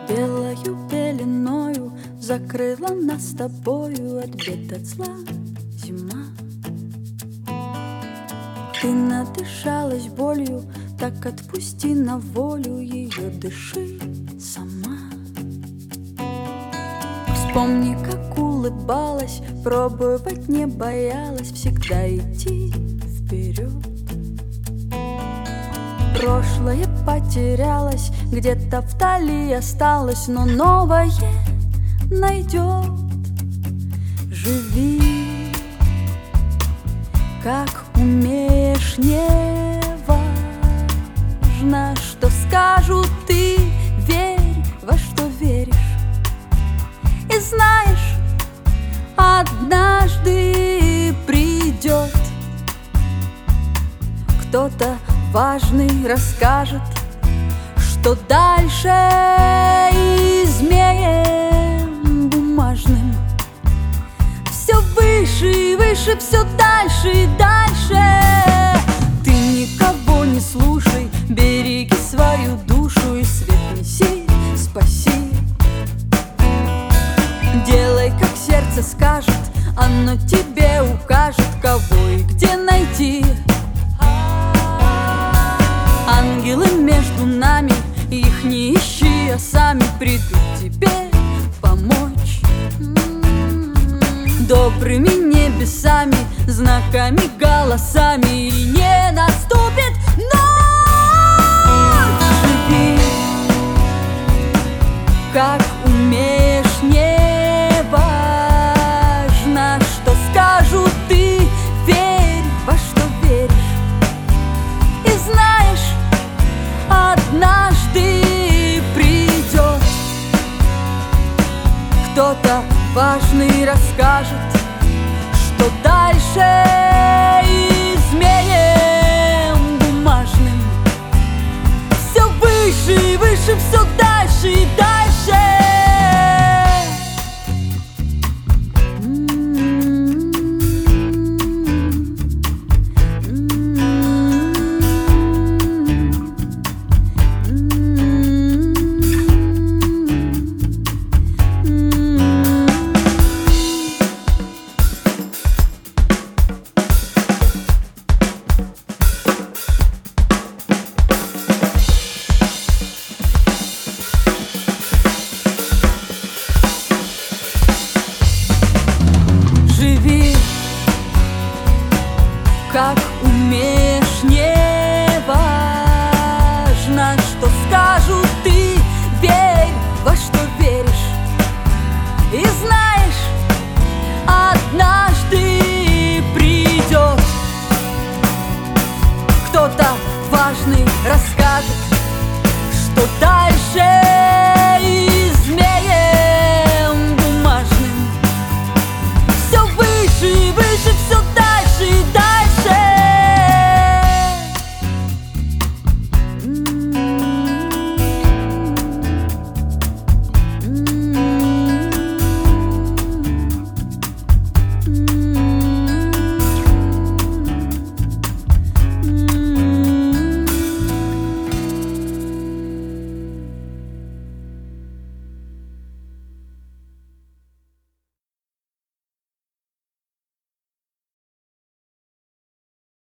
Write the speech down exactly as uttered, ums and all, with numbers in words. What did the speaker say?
Белою пеленою закрыла нас с тобою от бед, от зла зима. Ты надышалась болью, так отпусти на волю ее, дыши сама. Вспомни, как улыбалась, пробовать не боялась, всегда идти вперед. Прошлое потерялось, где-то вдали осталось, но новое найдет. Живи, как умеешь, не важно, что скажут, ты верь, во что веришь. И знаешь, однажды придет кто-то важный, расскажет, что дальше и змеем бумажным все выше и выше, все дальше и дальше. Ты никого не слушай, береги свою душу и свет неси, спаси. Делай, как сердце скажет, оно тебе укажет, кого и где найти. Ангелы между нами, их не ищи, а сами придут тебе помочь. Добрыми небесами, знаками, голосами, и не наступит ночь. Живи, как умеешь, не важно, что скажут, ты верь, во что веришь. И знаешь, однажды придет кто-то важный, расскажет, что дальше и змеем бумажным все выше и выше, все дальше и дальше. Живи, как умеешь, не важно, что скажут, ты верь, во что веришь. И знаешь, однажды придет кто-то важный, расскажет, что дальше